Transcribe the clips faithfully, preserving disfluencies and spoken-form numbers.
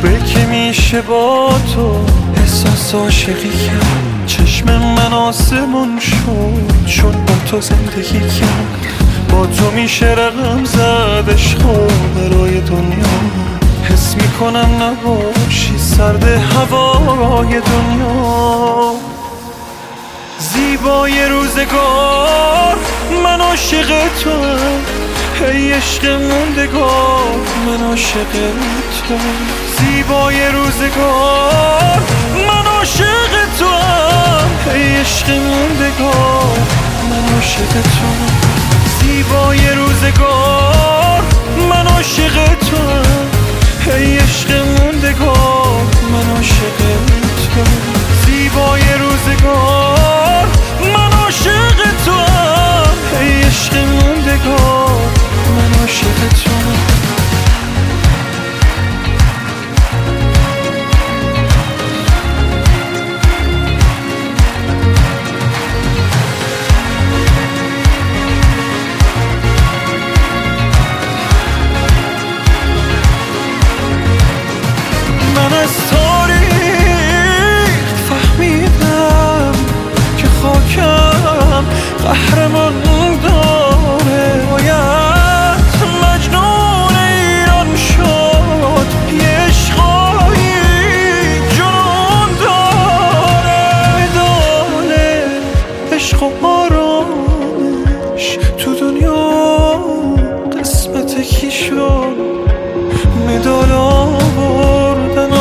خوبه که میشه با تو احساس عاشقی کرد. چشم من آسمون شد چون با تو زندگی کرد. با تو میشه رقم زد عشقو برای دنیا. حس میکنم نباشی سرد هوای دنیا. زیبای روزگار من عاشق توام، ای عشق موندگار من عاشق توام. زیبای روزگار من عاشق توام، ای عشق موندگار من عاشق توام. زیبای روزگار من عاشق توام، ای عشق موندگار من عاشق توام. زیبای روزگار من عاشق توام، ای عشق موندگار من عاشق توام. من از تاریخ فهمیدم که خاکم قهرمان داره. باید مجنون ایران شد، یه عشقایی جنون داره. میدانه عشق و آرامش تو دنیا قسمت کی شد. مدال آوردن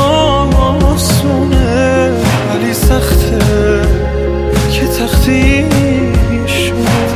آسونه ولی سخته که تختی شد.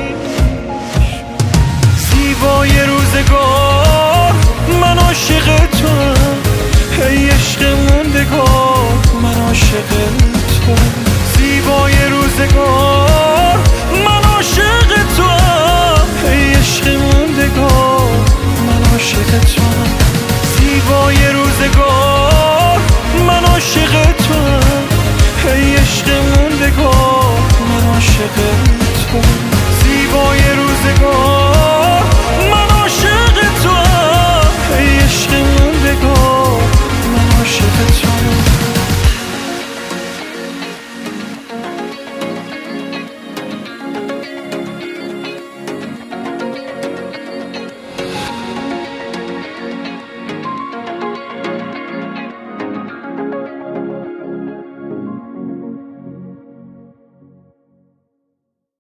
زیبای روزگار من عاشق توام، ای عشق موندگار من عاشق توام. زیبای روزگار من عاشق توام، ای عشق موندگار من عاشق توام. زیبای روزگار من عاشق توام، ای عشق موندگار من عاشق توام.